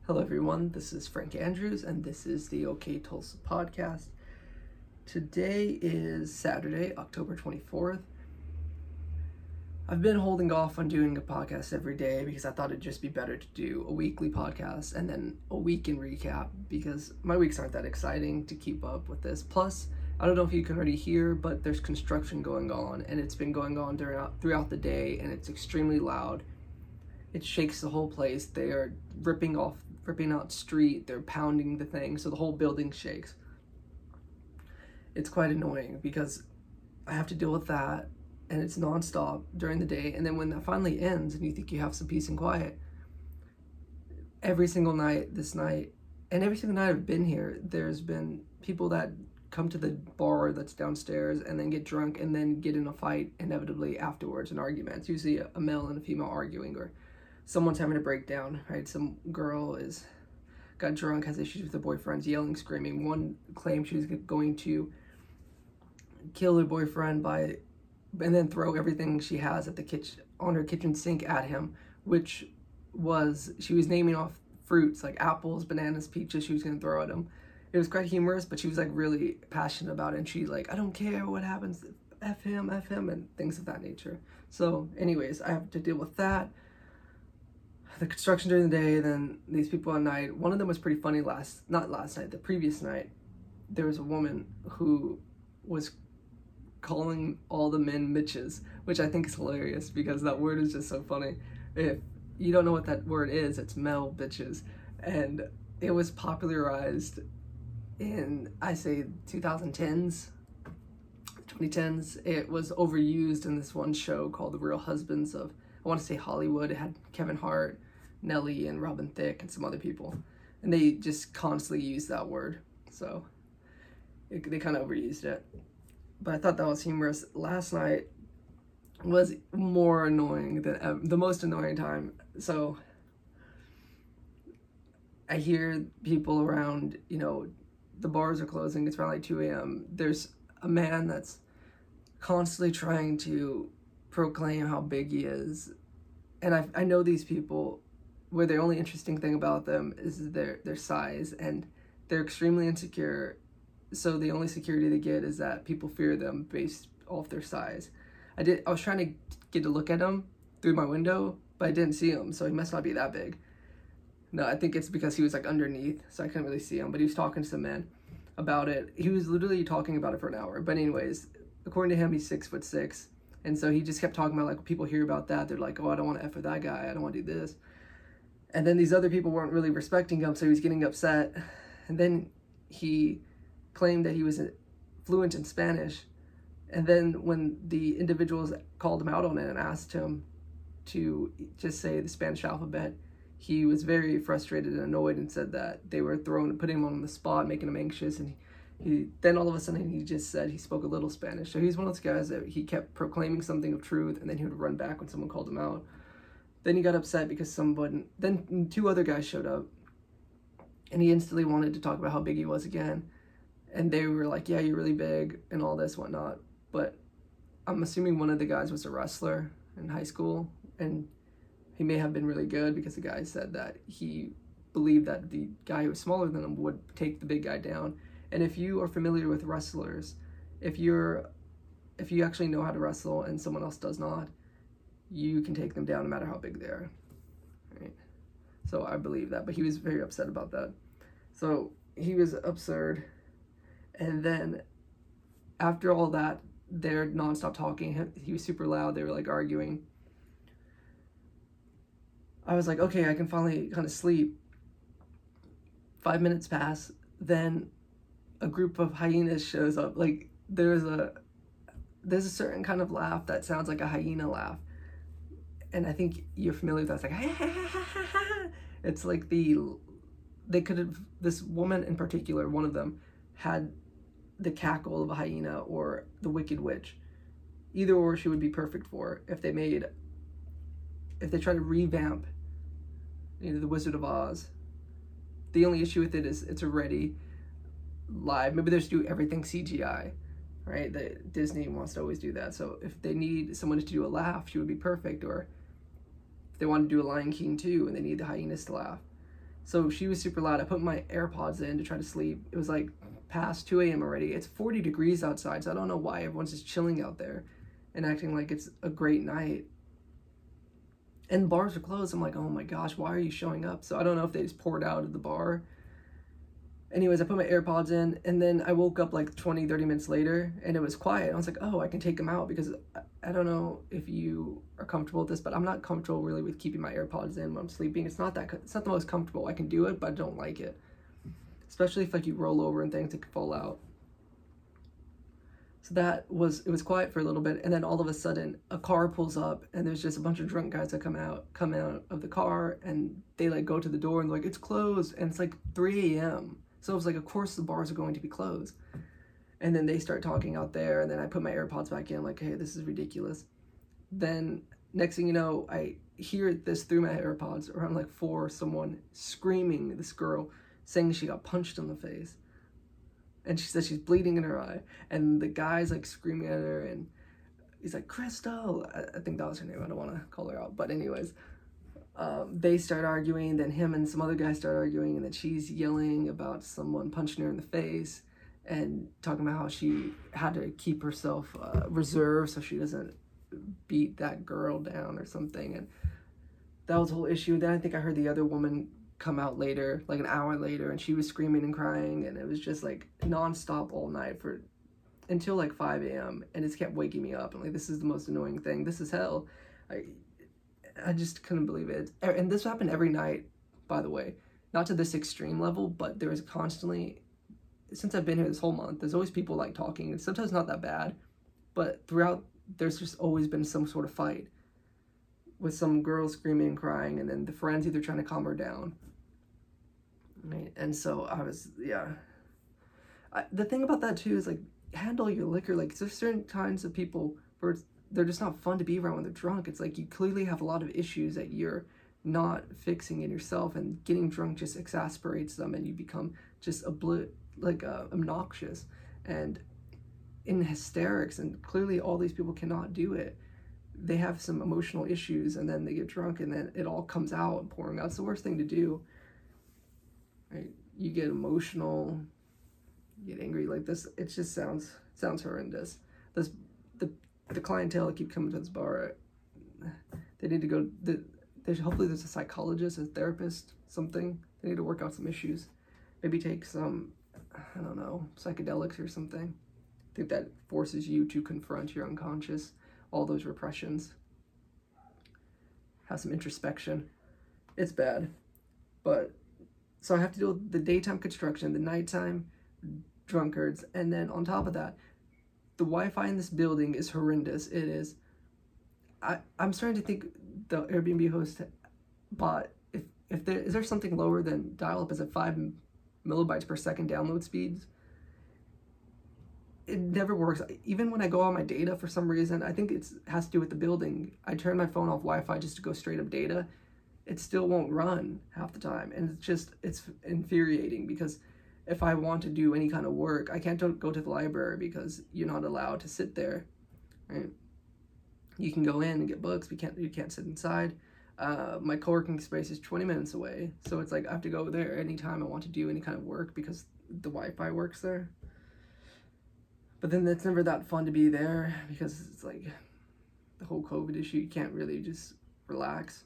Hello, everyone. This is Frank Andrews, and this is the OK Tulsa podcast. Today is Saturday, October 24th. I've been holding off on doing a podcast every day because I thought it'd just be better to do a weekly podcast and then a weekend recap because my weeks aren't that exciting to keep up with this. Plus, I don't know if you can already hear, but there's construction going on, and it's been going on throughout the day, and it's extremely loud. It shakes the whole place. They are ripping out street. They're pounding the thing, so the whole building shakes. It's quite annoying because I have to deal with that, and it's nonstop during the day. And then when that finally ends and you think you have some peace and quiet, every single night and every single night I've been here, there's been people that come to the bar that's downstairs and then get drunk and then get in a fight inevitably afterwards, an argument. It's usually a male and a female arguing, or someone's having a breakdown, right? Some girl got drunk, has issues with her boyfriend's yelling, screaming. One claimed she was going to kill her boyfriend and then throw everything she has at on her kitchen sink at him, she was naming off fruits like apples, bananas, peaches she was going to throw at him. It was quite humorous, but she was like really passionate about it, and she's like, I don't care what happens, F him, and things of that nature. So anyways, I have to deal with that. The construction during the day, then these people at night. One of them was pretty funny the previous night. There was a woman who was calling all the men Mitches, which I think is hilarious because that word is just so funny. If you don't know what that word is, it's male bitches. And it was popularized in, I say, 2010s. It was overused in this one show called The Real Husbands of, I want to say, Hollywood. It had Kevin Hart, Nelly, and Robin Thicke, and some other people. And they just constantly use that word. So they kind of overused it. But I thought that was humorous. Last night was more annoying than the most annoying time. So I hear people around, the bars are closing. It's around like 2 a.m. There's a man that's constantly trying to proclaim how big he is. And I know these people where the only interesting thing about them is their size, and they're extremely insecure. So the only security they get is that people fear them based off their size. I was trying to get a look at him through my window, but I didn't see him, so he must not be that big. No, I think it's because he was like underneath, so I couldn't really see him, but he was talking to some men about it. He was literally talking about it for an hour. But anyways, according to him, he's 6'6", and so he just kept talking about, like, people hear about that, they're like, oh, I don't want to F with that guy, I don't want to do this. And then these other people weren't really respecting him, so he was getting upset. And then he claimed that he was fluent in Spanish. And then when the individuals called him out on it and asked him to just say the Spanish alphabet, he was very frustrated and annoyed and said that they were putting him on the spot, making him anxious. And then all of a sudden he just said he spoke a little Spanish. So he's one of those guys that he kept proclaiming something of truth, and then he would run back when someone called him out. Then he got upset because then two other guys showed up, and he instantly wanted to talk about how big he was again. And they were like, yeah, you're really big and all this, whatnot. But I'm assuming one of the guys was a wrestler in high school, and he may have been really good because the guy said that he believed that the guy who was smaller than him would take the big guy down. And if you are familiar with wrestlers, if you actually know how to wrestle and someone else does not, you can take them down no matter how big they are, right? So I believe that, but he was very upset about that. So he was absurd. And then after all that, they're nonstop talking. He was super loud. They were like arguing. I was like, okay, I can finally kind of sleep. 5 minutes pass. Then a group of hyenas shows up. Like, there's a certain kind of laugh that sounds like a hyena laugh. And I think you're familiar with that. It's like, ha, ha, ha, ha, ha. It's like this woman in particular, one of them, had the cackle of a hyena or the Wicked Witch. Either or she would be perfect for if they try to revamp, the Wizard of Oz. The only issue with it is it's already live. Maybe they just do everything CGI, right? Disney wants to always do that. So if they need someone to do a laugh, she would be perfect. Or if they want to do a Lion King too, and they need the hyenas to laugh. So she was super loud. I put my AirPods in to try to sleep. It was like past 2 a.m. already. It's 40 degrees outside, so I don't know why everyone's just chilling out there and acting like it's a great night. And bars are closed. I'm like, oh my gosh, why are you showing up? So I don't know if they just poured out of the bar. Anyways, I put my AirPods in, and then I woke up like 20, 30 minutes later, and it was quiet. I was like, oh, I can take them out, because I don't know if you are comfortable with this, but I'm not comfortable really with keeping my AirPods in when I'm sleeping. It's not the most comfortable. I can do it, but I don't like it. Especially if like you roll over and things, it could fall out. So it was quiet for a little bit, and then all of a sudden a car pulls up, and there's just a bunch of drunk guys that come out of the car, and they like go to the door and like, it's closed, and it's like 3 a.m. So it was like, of course the bars are going to be closed. And then they start talking out there, and then I put my AirPods back in, like, hey, this is ridiculous. Then next thing you know, I hear this through my AirPods around like 4, someone screaming, this girl saying she got punched in the face. And she says she's bleeding in her eye. And the guy's like screaming at her, and he's like, Crystal. I think that was her name. I don't want to call her out. But anyways, they start arguing. Then him and some other guys start arguing. And then she's yelling about someone punching her in the face and talking about how she had to keep herself reserved so she doesn't beat that girl down or something. And that was the whole issue. Then I think I heard the other woman come out later, like an hour later, and she was screaming and crying, and it was just like nonstop all night until like 5 a.m. and it kept waking me up, and like, this is the most annoying thing. This is hell. I just couldn't believe it. And this happened every night, by the way. Not to this extreme level, but there was constantly, since I've been here this whole month, there's always people like talking, and sometimes not that bad, but throughout, there's just always been some sort of fight with some girl screaming and crying, and then the friends either trying to calm her down. Right? And so I was, the thing about that too is like, handle your liquor. Like, there's certain kinds of people where they're just not fun to be around when they're drunk. It's like you clearly have a lot of issues that you're not fixing in yourself, and getting drunk just exasperates them, and you become just obnoxious and in hysterics. And clearly all these people cannot do it. They have some emotional issues, and then they get drunk, and then it all comes out and pouring out. It's the worst thing to do. Right? You get emotional, you get angry like this. It just sounds horrendous. The clientele that keep coming to this bar, they need to go. Hopefully there's a psychologist, a therapist, something. They need to work out some issues. Maybe take some, I don't know, psychedelics or something. I think that forces you to confront your unconscious, all those repressions. Have some introspection. It's bad. But so I have to deal with the daytime construction, the nighttime drunkards, and then on top of that, the Wi-Fi in this building is horrendous. It is. I'm starting to think the Airbnb host bought, if there is there something lower than dial-up, is at 5 megabytes per second download speeds. It never works. Even when I go on my data, for some reason, I think it has to do with the building. I turn my phone off Wi-Fi just to go straight up data. It still won't run half the time. And it's infuriating, because if I want to do any kind of work, I can't go to the library because you're not allowed to sit there, right? You can go in and get books, but you can't sit inside. My co-working space is 20 minutes away. So it's like I have to go there anytime I want to do any kind of work because the Wi-Fi works there. But then it's never that fun to be there because it's like the whole COVID issue. You can't really just relax.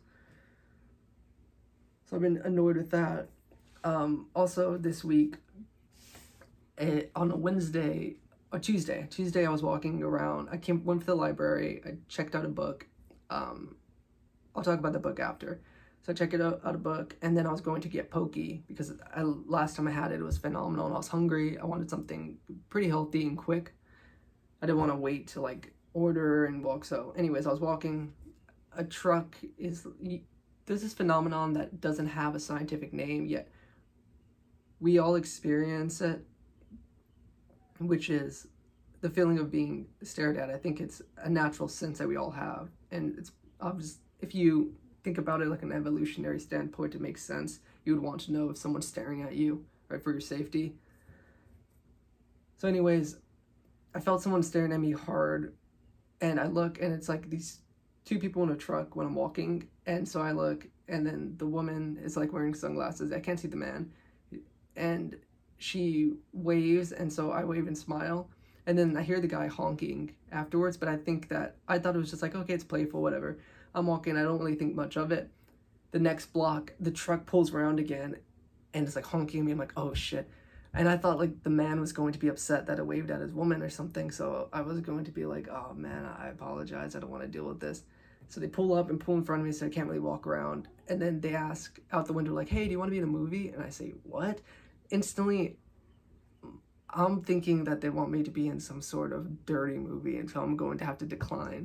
So I've been annoyed with that. Also this week, on a Wednesday or Tuesday I was walking around. Went to the library. I checked out a book. I'll talk about the book after. So I checked out a book, and then I was going to get poke because last time I had it, it was phenomenal, and I was hungry. I wanted something pretty healthy and quick. I didn't want to wait to like order and walk. So anyways, I was walking. A truck there's this phenomenon that doesn't have a scientific name yet. We all experience it, which is the feeling of being stared at. I think it's a natural sense that we all have. And it's obvious, if you think about it like an evolutionary standpoint, it makes sense. You would want to know if someone's staring at you, right, for your safety. So anyways, I felt someone staring at me hard, and I look, and it's like these two people in a truck when I'm walking, and so I look, and then the woman is like wearing sunglasses. I can't see the man, and she waves, and so I wave and smile, and then I hear the guy honking afterwards. But I thought it was just like, okay, it's playful, whatever. I'm walking, I don't really think much of it. The next block, the truck pulls around again, and it's like honking at me. I'm like, oh shit. And I thought like the man was going to be upset that I waved at his woman or something. So I was going to be like, oh man, I apologize. I don't want to deal with this. So they pull up and pull in front of me, so I can't really walk around. And then they ask out the window like, hey, do you want to be in a movie? And I say, what? Instantly, I'm thinking that they want me to be in some sort of dirty movie, and so I'm going to have to decline.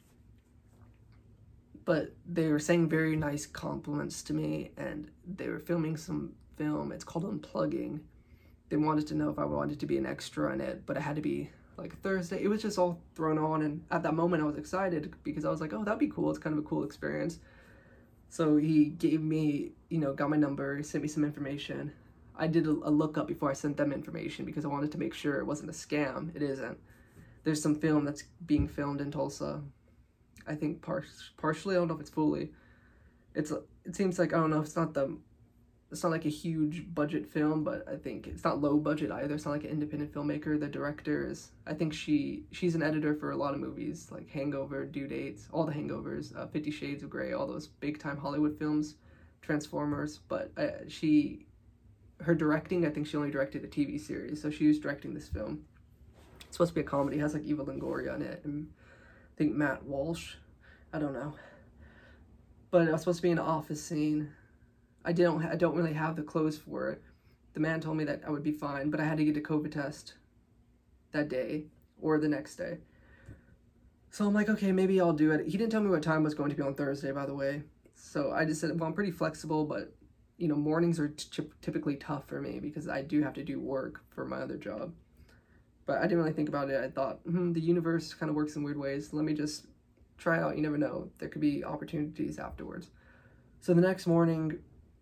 But they were saying very nice compliments to me, and they were filming some film. It's called Unplugging. They wanted to know if I wanted to be an extra in it, but it had to be like Thursday. It was just all thrown on, and at that moment I was excited because I was like, oh, that'd be cool. It's kind of a cool experience. So he gave me, got my number, sent me some information. I did a lookup before I sent them information because I wanted to make sure it wasn't a scam. It isn't. There's some film that's being filmed in Tulsa. I think partially, I don't know if it's fully. It seems like, I don't know, it's not like a huge budget film, but I think it's not low budget either. It's not like an independent filmmaker. The director is, I think she's an editor for a lot of movies, like Hangover, Due Dates, all the Hangovers, 50 Shades of Grey, all those big time Hollywood films, Transformers. But her directing, I think she only directed a TV series, so she was directing this film. It's supposed to be a comedy. It has like Eva Longoria in it, and I think Matt Walsh. I don't know. But it was supposed to be an office scene. I don't really have the clothes for it. The man told me that I would be fine, but I had to get a COVID test that day or the next day. So I'm like, okay, maybe I'll do it. He didn't tell me what time was going to be on Thursday, by the way. So I just said, well, I'm pretty flexible, but mornings are typically tough for me because I do have to do work for my other job. But I didn't really think about it. I thought, the universe kind of works in weird ways. Let me just try it out. You never know. There could be opportunities afterwards. So the next morning,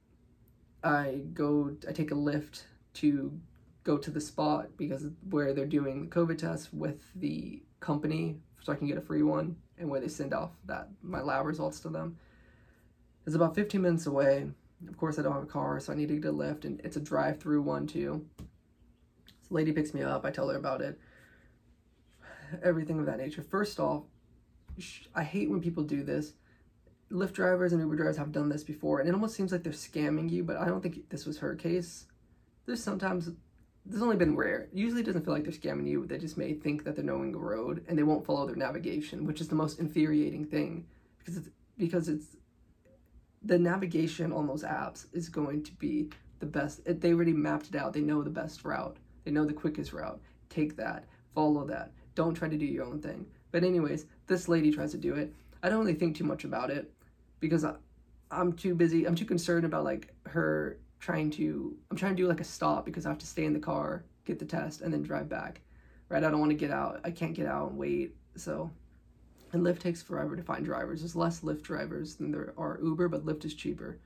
I take a Lyft to go to the spot because where they're doing the COVID test with the company, so I can get a free one, and where they send off my lab results to them. It's about 15 minutes away. Of course, I don't have a car, so I need to get a Lyft, and it's a drive-through one too. So the lady picks me up. I tell her about it. Everything of that nature. First off, I hate when people do this. Lyft drivers and Uber drivers have done this before, and it almost seems like they're scamming you, but I don't think this was her case. There's only been rare. Usually it doesn't feel like they're scamming you, but they just may think that they're knowing the road, and they won't follow their navigation, which is the most infuriating thing, because it's the navigation on those apps is going to be the best. They already mapped it out. They know the best route. They know the quickest route. Take that. Follow that. Don't try to do your own thing. But anyways, this lady tries to do it. I don't really think too much about it because I'm too busy. I'm too concerned about like her I'm trying to do like a stop because I have to stay in the car, get the test, and then drive back. Right? I don't want to get out. I can't get out and wait. And Lyft takes forever to find drivers. There's less Lyft drivers than there are Uber, but Lyft is cheaper.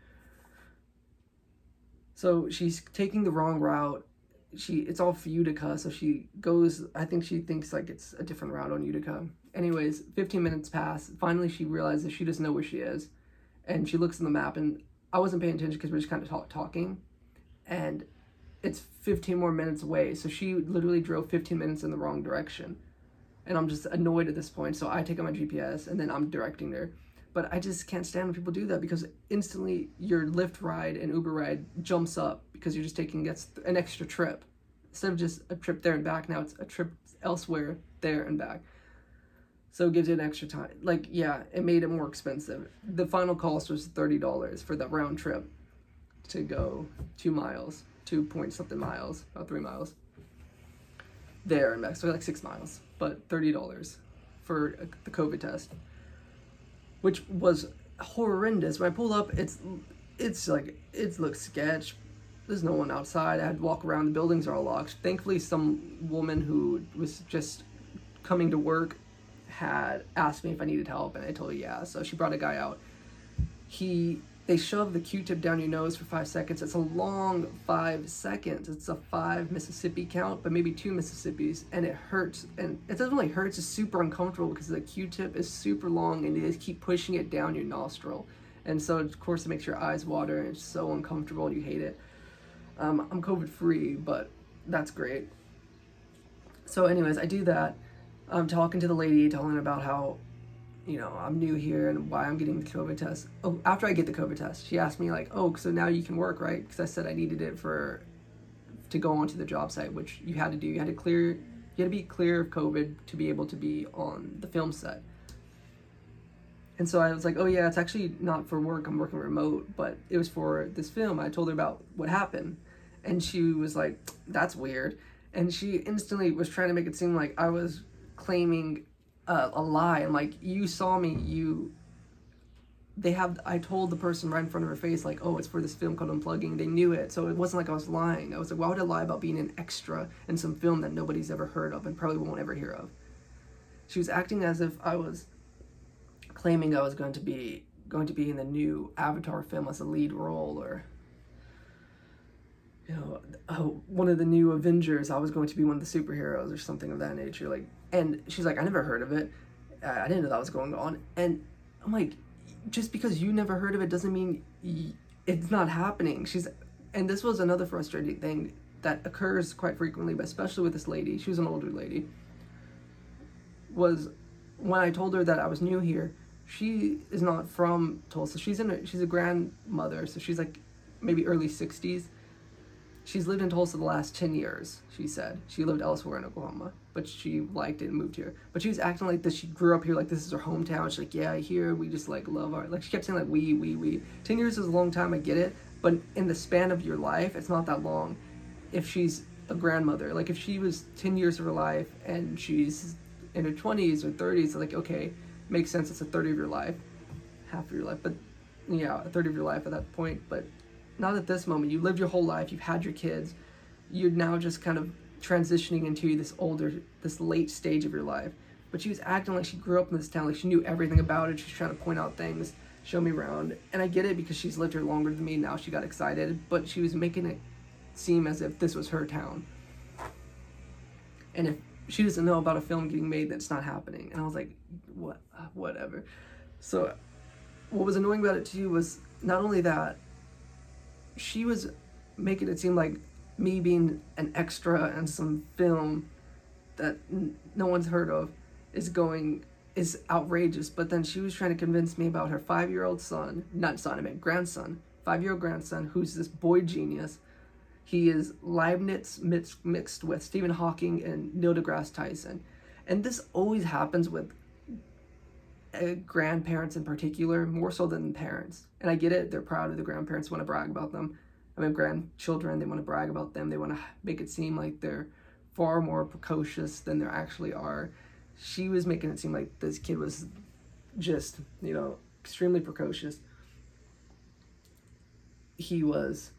So she's taking the wrong route. It's all for Utica, so she goes, I think she thinks like it's a different route on Utica. Anyways, 15 minutes pass. Finally, she realizes she doesn't know where she is. And she looks on the map, and I wasn't paying attention because we're just kind of talking. And it's 15 more minutes away. So she literally drove 15 minutes in the wrong direction. And I'm just annoyed at this point. So I take out my GPS, and then I'm directing her. But I just can't stand when people do that because instantly your Lyft ride and Uber ride jumps up because you're just taking an extra trip. Instead of just a trip there and back, now it's a trip elsewhere, there and back. So it gives you an extra time. Like, yeah, it made it more expensive. The final cost was $30 for that round trip to go 2 miles, 2 point something miles, about 3 miles. There and back, so like 6 miles, but $30 for the COVID test, which was horrendous. When I pulled up, it looks sketch. There's no one outside. I had to walk around. The buildings are all locked. Thankfully, some woman who was just coming to work had asked me if I needed help, and I told her yeah. So she brought a guy out. He they shove the Q-tip down your nose for 5 seconds. It's a long 5 seconds. It's a 5 Mississippi count, but maybe 2 Mississippis, and it hurts. And it doesn't really hurt, it's just super uncomfortable because the Q-tip is super long and you just keep pushing it down your nostril. And so, of course, it makes your eyes water, and it's so uncomfortable and you hate it. I'm COVID-free, but that's great. So anyways, I do that. I'm talking to the lady, telling her about how, I'm new here and why I'm getting the COVID test. Oh, after I get the COVID test, she asked me like, oh, so now you can work, right? Because I said I needed it to go onto the job site, which you had to do. You had to be clear of COVID to be able to be on the film set. And so I was like, oh yeah, it's actually not for work. I'm working remote, but it was for this film. I told her about what happened. And she was like, that's weird. And she instantly was trying to make it seem like I was claiming a lie. I'm like, you saw me, I told the person right in front of her face, like, oh, it's for this film called Unplugging. They knew it, so it wasn't like I was lying. I was like, why would I lie about being an extra in some film that nobody's ever heard of and probably won't ever hear of? She was acting as if I was claiming I was going to be in the new Avatar film as a lead role, or one of the new Avengers, I was going to be one of the superheroes or something of that nature. Like, and she's like, I never heard of it. I didn't know that was going on. And I'm like, just because you never heard of it doesn't mean it's not happening. And this was another frustrating thing that occurs quite frequently, but especially with this lady. She was an older lady. Was when I told her that I was new here, she is not from Tulsa. She's a grandmother, so she's like maybe early 60s. She's lived in Tulsa the last 10 years, she said. She lived elsewhere in Oklahoma, but she liked it and moved here. But she was acting like this. She grew up here, like this is her hometown. She's like, yeah, here we just like love our, like she kept saying like we. 10 years is a long time, I get it. But in the span of your life, it's not that long. If she's a grandmother, like if she was 10 years of her life and she's in her 20s or 30s, like, okay, makes sense. It's a third of your life, half of your life, but yeah, a third of your life at that point. But not at this moment. You lived your whole life, you've had your kids, you're now just kind of transitioning into this late stage of your life. But she was acting like she grew up in this town, like she knew everything about it. She's trying to point out things, show me around. And I get it because she's lived here longer than me, now she got excited, but she was making it seem as if this was her town. And if she doesn't know about a film getting made, that's not happening. And I was like, whatever. So what was annoying about it too was not only that, she was making it seem like me being an extra in some film that no one's heard of is outrageous. But then she was trying to convince me about her 5-year-old son, not son, I meant grandson, 5-year-old grandson, who's this boy genius. He is Leibniz mixed with Stephen Hawking and Neil deGrasse Tyson. And this always happens with grandparents in particular, more so than parents. And I get it, they're proud of the grandparents, want to brag about them. I mean, grandchildren, they want to brag about them. They want to make it seem like they're far more precocious than they actually are. She was making it seem like this kid was just, extremely precocious. She was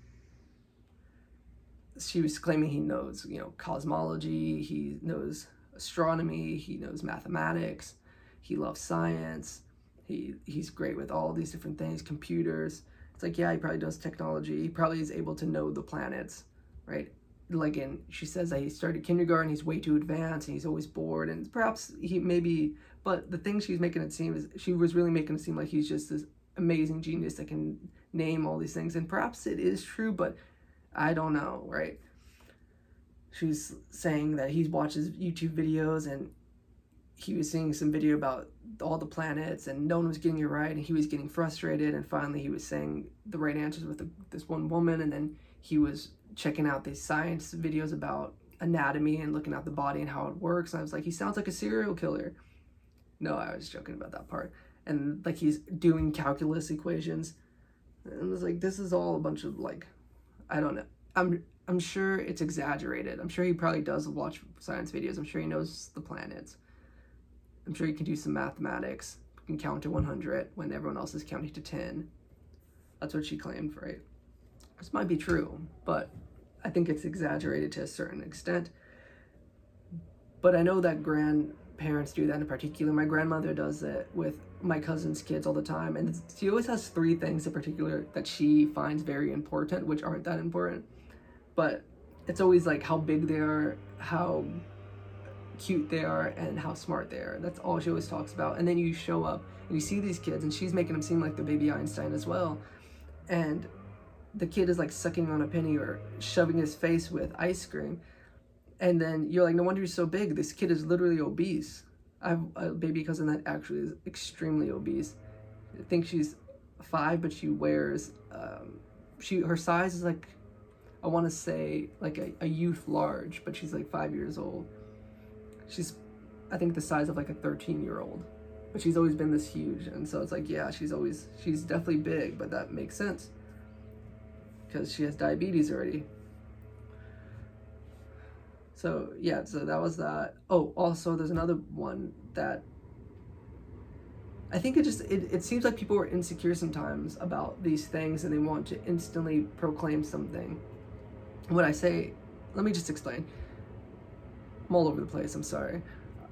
claiming he knows, cosmology, he knows astronomy, he knows mathematics, he loves science, he's great with all these different things, computers. It's like, yeah, he probably does technology, he probably is able to know the planets, right? Like, she says that he started kindergarten, he's way too advanced, and he's always bored, and perhaps but the thing she's making it seem is, she was really making it seem like he's just this amazing genius that can name all these things, and perhaps it is true, but I don't know, right? She's saying that he watches YouTube videos and he was seeing some video about all the planets and no one was getting it right and he was getting frustrated, and finally he was saying the right answers with this one woman, and then he was checking out these science videos about anatomy and looking at the body and how it works, and I was like, he sounds like a serial killer. No, I was joking about that part. And like he's doing calculus equations, and I was like, this is all a bunch of like, I don't know. I'm sure it's exaggerated. I'm sure he probably does watch science videos. I'm sure he knows the planets. I'm sure he can do some mathematics. He can count to 100 when everyone else is counting to 10. That's what she claimed, right? This might be true, but I think it's exaggerated to a certain extent. But I know that grandparents do that in particular. My grandmother does it with my cousin's kids all the time, and she always has 3 things in particular that she finds very important, which aren't that important, but it's always like how big they are, how cute they are, and how smart they are. That's all she always talks about. And then you show up and you see these kids, and she's making them seem like the baby Einstein as well, and the kid is like sucking on a penny or shoving his face with ice cream, and then you're like, no wonder he's so big. This kid is literally obese. I have a baby cousin that actually is extremely obese. I think she's 5, but she wears, her size is like, I want to say like a youth large, but she's like 5 years old. She's, I think, the size of like a 13-year-old, but she's always been this huge. And so it's like, yeah, she's definitely big, but that makes sense because she has diabetes already. So yeah, so that was that. Oh, also there's another one that I think it seems like people are insecure sometimes about these things, and they want to instantly proclaim something. When I say, let me just explain. I'm all over the place, I'm sorry.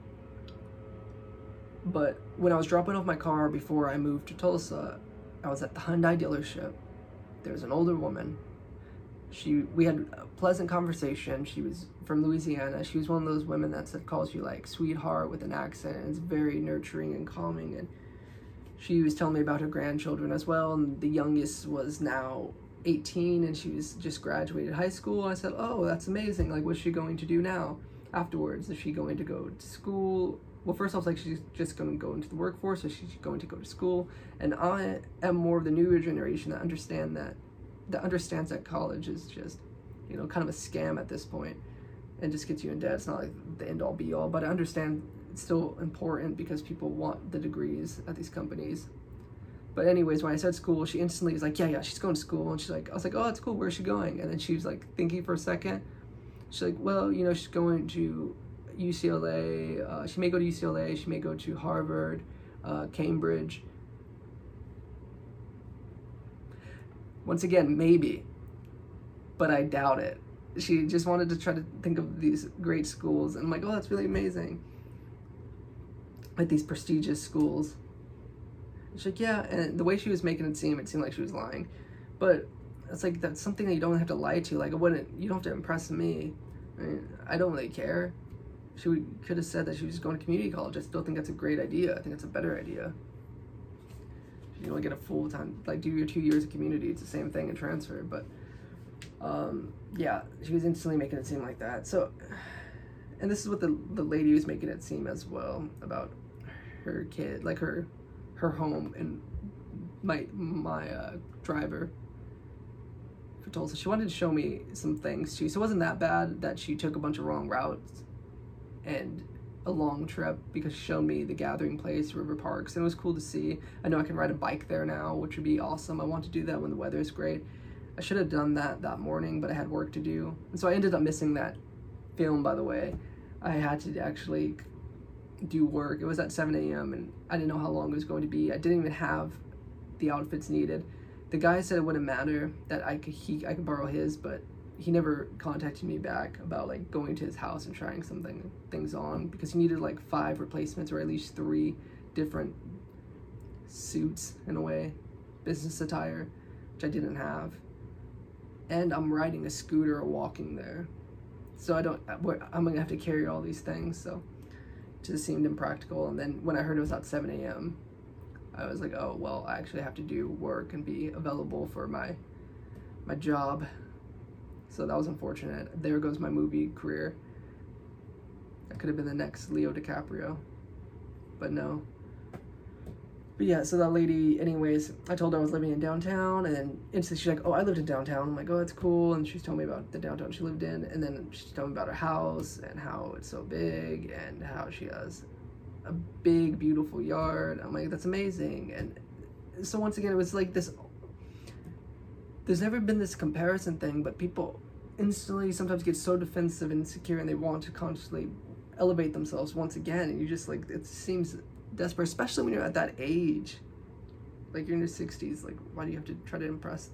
But when I was dropping off my car before I moved to Tulsa, I was at the Hyundai dealership. There was an older woman. We had a pleasant conversation. She was from Louisiana. She was one of those women that calls you like sweetheart with an accent, and it's very nurturing and calming. And she was telling me about her grandchildren as well, and the youngest was now 18, and she was just graduated high school. I said, oh, that's amazing. Like, what's she going to do now afterwards? Is she going to go to school? Well, first off, like, she's just going to go into the workforce, or she's going to go to school. And I am more of the newer generation that understands that college is just, kind of a scam at this point, and just gets you in debt. It's not like the end all be all, but I understand it's still important because people want the degrees at these companies. But anyways, when I said school, she instantly was like, yeah, she's going to school. And I was like, oh, that's cool. Where's she going? And then she was like thinking for a second. She's like, well, she's going to UCLA. She may go to UCLA. She may go to Harvard, Cambridge. Once again, maybe, but I doubt it. She just wanted to try to think of these great schools, and I'm like, oh, that's really amazing. Like these prestigious schools. She's like, yeah, and the way she was making it seemed like she was lying. But it's like, that's something that you don't have to lie to. Like, you don't have to impress me. I mean, I don't really care. She could have said that she was just going to community college. I still think that's a great idea. I think it's a better idea. You want to get a full-time, like, do your 2 years of community. It's the same thing and transfer. But, yeah, she was instantly making it seem like that. So, and this is what the lady was making it seem as well about her kid, like her home, and my driver for Tulsa. She wanted to show me some things too. So it wasn't that bad that she took a bunch of wrong routes and a long trip, because she showed me the gathering place, River Parks, and it was cool to see. I know I can ride a bike there now, which would be awesome. I want to do that when the weather is great. I should have done that morning, but I had work to do. And so I ended up missing that film, by the way. I had to actually do work. It was at 7 a.m. and I didn't know how long it was going to be. I didn't even have the outfits needed. The guy said it wouldn't matter, that I could borrow his, but he never contacted me back about like going to his house and trying things on, because he needed like 5 replacements, or at least 3 different suits in a way, business attire, which I didn't have. And I'm riding a scooter or walking there, so I'm gonna have to carry all these things, so it just seemed impractical. And then when I heard it was at 7 a.m. I was like, oh, well, I actually have to do work and be available for my job. So that was unfortunate. There goes my movie career. I could have been the next Leo DiCaprio, but no. But yeah, so that lady, anyways, I told her I was living in downtown, and then instantly she's like, oh, I lived in downtown. I'm like, oh, that's cool. And she's telling me about the downtown she lived in, and then she's telling me about her house and how it's so big and how she has a big, beautiful yard. I'm like, that's amazing. And so once again, it was like this, there's never been this comparison thing, but people instantly sometimes get so defensive and insecure, and they want to constantly elevate themselves once again, and you just like, it seems desperate, especially when you're at that age, like you're in your 60s. Like, why do you have to try to impress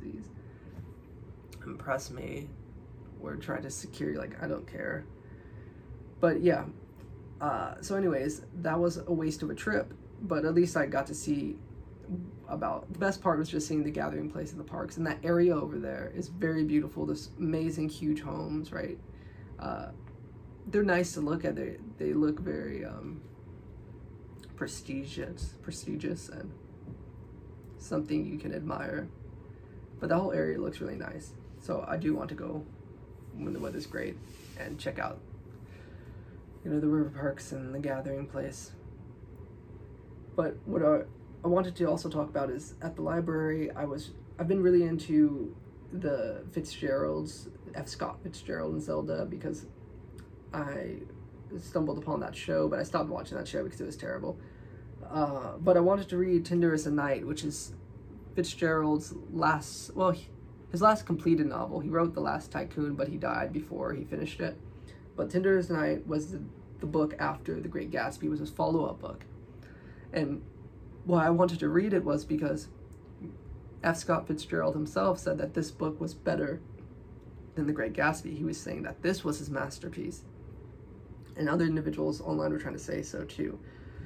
me or try to secure, like, I don't care. But yeah, so anyways, that was a waste of a trip, but at least I got to see about, the best part was just seeing the gathering place in the parks, and that area over there is very beautiful. This amazing huge homes, right? They're nice to look at. They look very prestigious and something you can admire, but the whole area looks really nice. So I do want to go when the weather's great and check out, you know, the river parks and the gathering place. But what I wanted to also talk about is, at the library, I've been really into the Fitzgeralds, F. Scott Fitzgerald and Zelda, because I stumbled upon that show, but I stopped watching that show because it was terrible. But I wanted to read Tinder is a Night, which is Fitzgerald's his last completed novel. He wrote The Last Tycoon, but he died before he finished it. But Tinder is a Night was the book after The Great Gatsby, was his follow-up book. And why I wanted to read it was because F. Scott Fitzgerald himself said that this book was better than The Great Gatsby. He was saying that this was his masterpiece. And other individuals online were trying to say so too.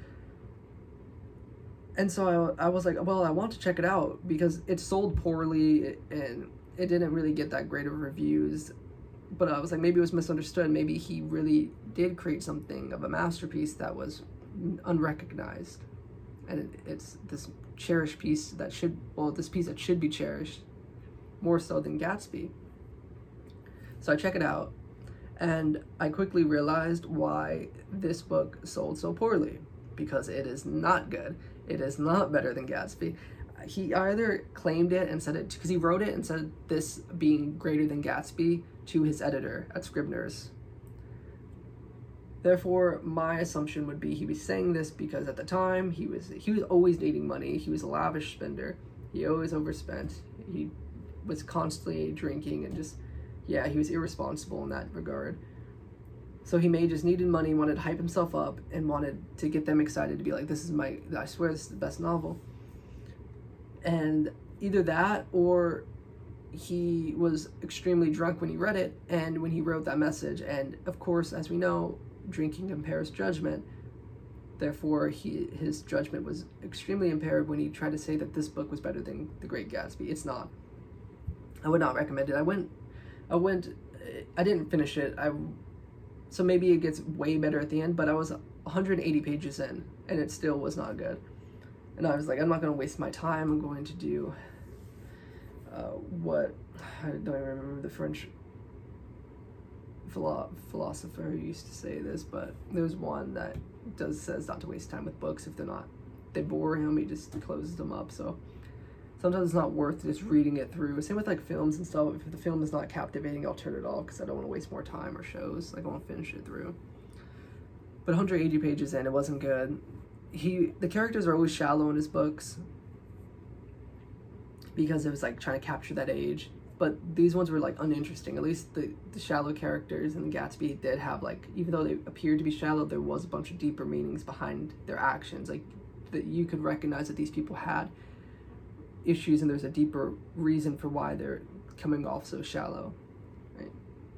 And so I was like, well, I want to check it out because it sold poorly and it didn't really get that great of reviews. But I was like, maybe it was misunderstood. Maybe he really did create something of a masterpiece that was unrecognized. And it's this cherished piece that this piece that should be cherished more so than Gatsby. So I check it out, and I quickly realized why this book sold so poorly, because it is not good. It is not better than Gatsby. He either claimed it and said it, because he wrote it and said this being greater than Gatsby to his editor at Scribner's. Therefore, my assumption would be he was saying this because at the time he was always needing money. He was a lavish spender. He always overspent. He was constantly drinking and he was irresponsible in that regard. So he may just needed money, wanted to hype himself up, and wanted to get them excited to be like, I swear this is the best novel. And either that, or he was extremely drunk when he read it and when he wrote that message. And of course, as we know, drinking impairs judgment. Therefore, his judgment was extremely impaired when he tried to say that this book was better than The Great Gatsby. It's not. I would not recommend it. I didn't finish it. So maybe it gets way better at the end, but I was 180 pages in, and it still was not good. And I was like, I'm not going to waste my time. I'm going to do I don't even remember the French philosopher who used to say this, but there's one that says not to waste time with books. If they bore him, he just closes them up. So sometimes it's not worth just reading it through. Same with like films and stuff. If the film is not captivating, I'll turn it off because I don't want to waste more time, or shows. Like, I won't finish it through. But 180 pages in, it wasn't good. The characters are always shallow in his books because it was like trying to capture that age. But these ones were like uninteresting. At least the shallow characters in the Gatsby did have, like, even though they appeared to be shallow, there was a bunch of deeper meanings behind their actions. Like, that you could recognize that these people had issues and there's a deeper reason for why they're coming off so shallow, right?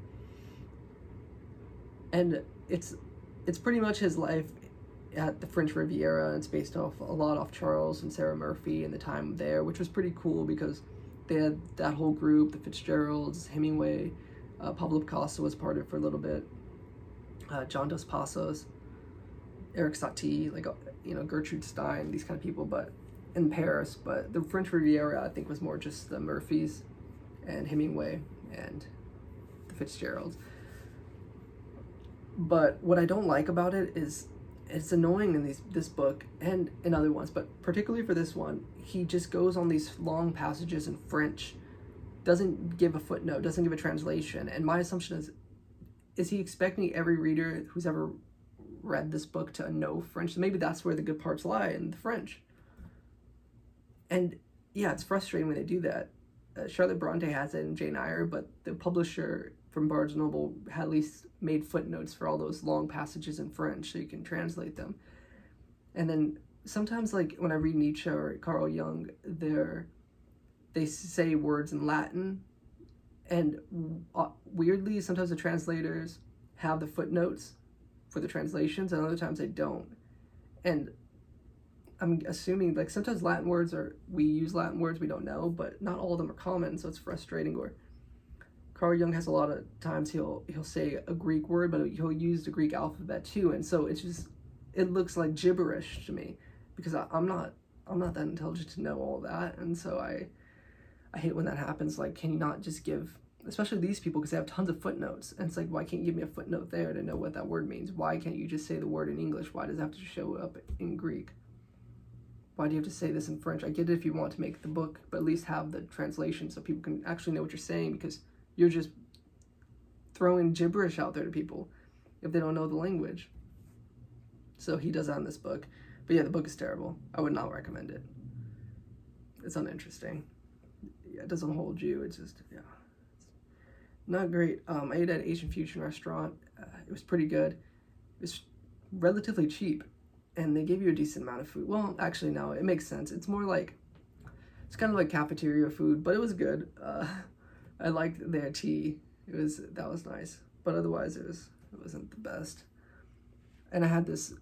And it's pretty much his life at the French Riviera. It's based a lot off Charles and Sarah Murphy and the time there, which was pretty cool because they had that whole group, the Fitzgeralds, Hemingway, Pablo Picasso was part of it for a little bit, John Dos Passos, Eric Satie, Gertrude Stein, these kind of people, but in Paris. But the French Riviera, I think, was more just the Murphys and Hemingway and the Fitzgeralds. But what I don't like about it is it's annoying in this book and in other ones, but particularly for this one, he just goes on these long passages in French, doesn't give a footnote, doesn't give a translation. And my assumption is he expecting every reader who's ever read this book to know French? So maybe that's where the good parts lie, in the French. And yeah, it's frustrating when they do that. Charlotte Bronte has it in Jane Eyre, but the publisher from Barnes & Noble had at least made footnotes for all those long passages in French so you can translate them. And then sometimes, like when I read Nietzsche or Carl Jung, they say words in Latin, and weirdly, sometimes the translators have the footnotes for the translations, and other times they don't. And I'm assuming, like, sometimes Latin words we use Latin words we don't know, but not all of them are common, so it's frustrating. Or Carl Jung has a lot of times he'll say a Greek word, but he'll use the Greek alphabet too, and so it looks like gibberish to me, because I'm not that intelligent to know all that, and so I hate when that happens. Like, can you not just give, especially these people, because they have tons of footnotes, and it's like, why can't you give me a footnote there to know what that word means? Why can't you just say the word in English? Why does it have to show up in Greek? Why do you have to say this in French? I get it if you want to make the book, but at least have the translation so people can actually know what you're saying, because you're just throwing gibberish out there to people if they don't know the language. So he does that in this book. But yeah, the book is terrible. I would not recommend it. It's uninteresting. Yeah, it doesn't hold you. It's just, yeah, it's not great. I ate at Asian Fusion restaurant. It was pretty good. It was relatively cheap, and they gave you a decent amount of food. Well, actually, no, it makes sense. It's more like, it's kind of like cafeteria food, but it was good. I liked their tea. That was nice, but otherwise it wasn't the best. And I had this,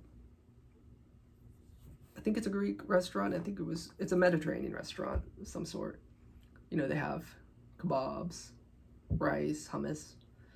I think it's a Greek restaurant. It's a Mediterranean restaurant of some sort. You know, they have kebabs, rice, hummus.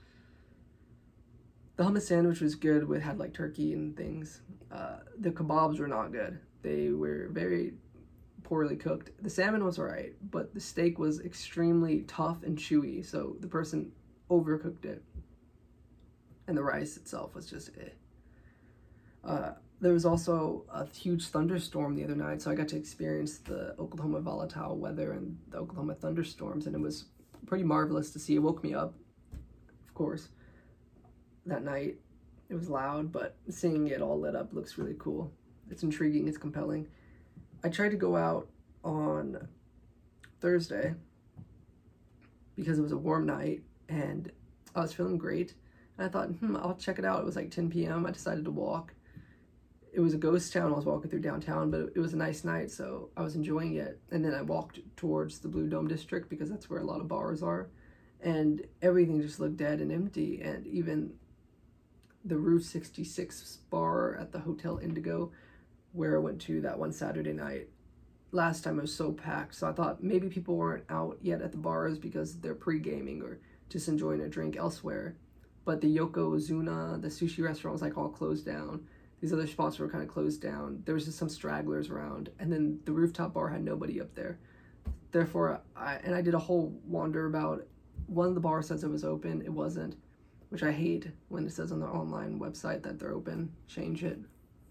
The hummus sandwich was good, had like turkey and things. The kebabs were not good. They were very poorly cooked. The salmon was alright, but the steak was extremely tough and chewy, so the person overcooked it. And the rice itself was just There was also a huge thunderstorm the other night, so I got to experience the Oklahoma volatile weather and the Oklahoma thunderstorms, and it was pretty marvelous to see. It woke me up, of course, that night. It was loud, but seeing it all lit up looks really cool. It's intriguing, it's compelling. I tried to go out on Thursday because it was a warm night and I was feeling great. And I thought, I'll check it out. It was like 10 p.m. I decided to walk. It was a ghost town. I was walking through downtown, but it was a nice night, so I was enjoying it. And then I walked towards the Blue Dome District because that's where a lot of bars are. And everything just looked dead and empty. And even the Route 66 bar at the Hotel Indigo, where I went to that one Saturday night, last time it was so packed. So I thought maybe people weren't out yet at the bars because they're pre-gaming or just enjoying a drink elsewhere. But the Yokozuna, the sushi restaurant, was like all closed down. These other spots were kind of closed down. There was just some stragglers around, and then the rooftop bar had nobody up there. Therefore, I did a whole wander about. One of the bars says it was open. It wasn't, which I hate when it says on their online website that they're open. Change it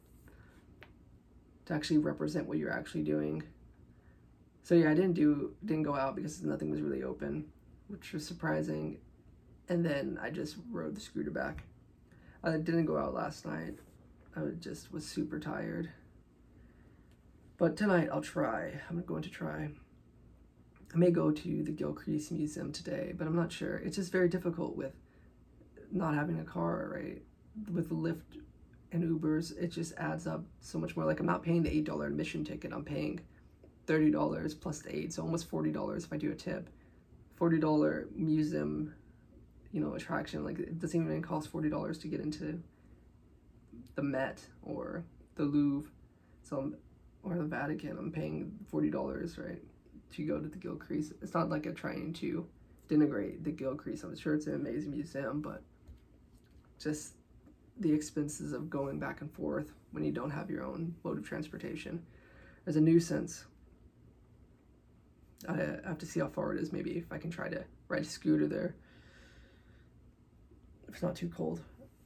to actually represent what you're actually doing. So yeah, I didn't go out because nothing was really open, which was surprising. And then I just rode the scooter back. I didn't go out last night. I just was super tired. But tonight I'll try. I'm going to try. I may go to the Gilcrease Museum today, but I'm not sure. It's just very difficult with not having a car, right? With Lyft and Ubers, it just adds up so much more. Like, I'm not paying the $8 admission ticket. I'm paying $30 plus the 8, so almost $40 if I do a tip. $40 museum, attraction. Like, it doesn't even cost $40 to get into the Met or the Louvre, or the Vatican. I'm paying $40, right, to go to the Gilcrease. It's not like I'm trying to denigrate the Gilcrease. I'm sure it's an amazing museum, but just the expenses of going back and forth when you don't have your own mode of transportation is a nuisance. I have to see how far it is. Maybe if I can try to ride a scooter there, if it's not too cold.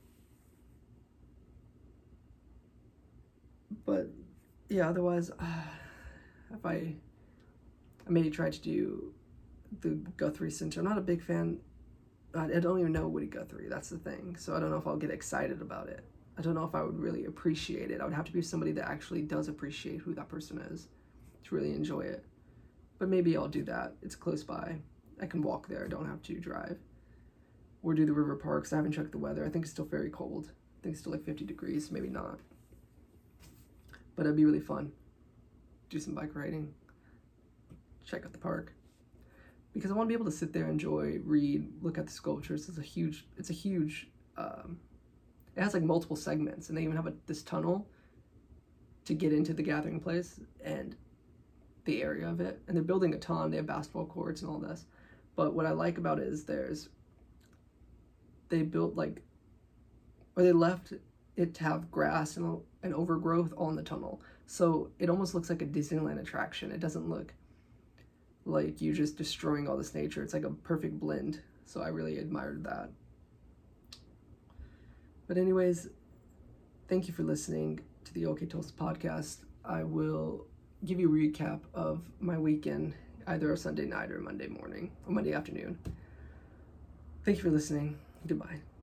But yeah, otherwise, if I may try to do the Guthrie Center. I'm not a big fan. I don't even know Woody Guthrie. That's the thing. So I don't know if I'll get excited about it. I don't know if I would really appreciate it. I would have to be somebody that actually does appreciate who that person is to really enjoy it. But maybe I'll do that. It's close by. I can walk there. I don't have to drive. Or do the river parks. I haven't checked the weather. I think it's still very cold. I think it's still like 50 degrees. Maybe not. But it'd be really fun. Do some bike riding. Check out the park. Because I want to be able to sit there, enjoy, read, look at the sculptures. It has like multiple segments, and they even have this tunnel to get into the gathering place and the area of it. And they're building a ton. They have basketball courts and all this. But what I like about it is they built they left it to have grass and overgrowth all in the tunnel. So it almost looks like a Disneyland attraction. It doesn't look like you just destroying all this nature. It's like a perfect blend. So I really admired that. But anyways, thank you for listening to the OK Toast podcast. I will give you a recap of my weekend, either a Sunday night or Monday morning or Monday afternoon. Thank you for listening. Goodbye.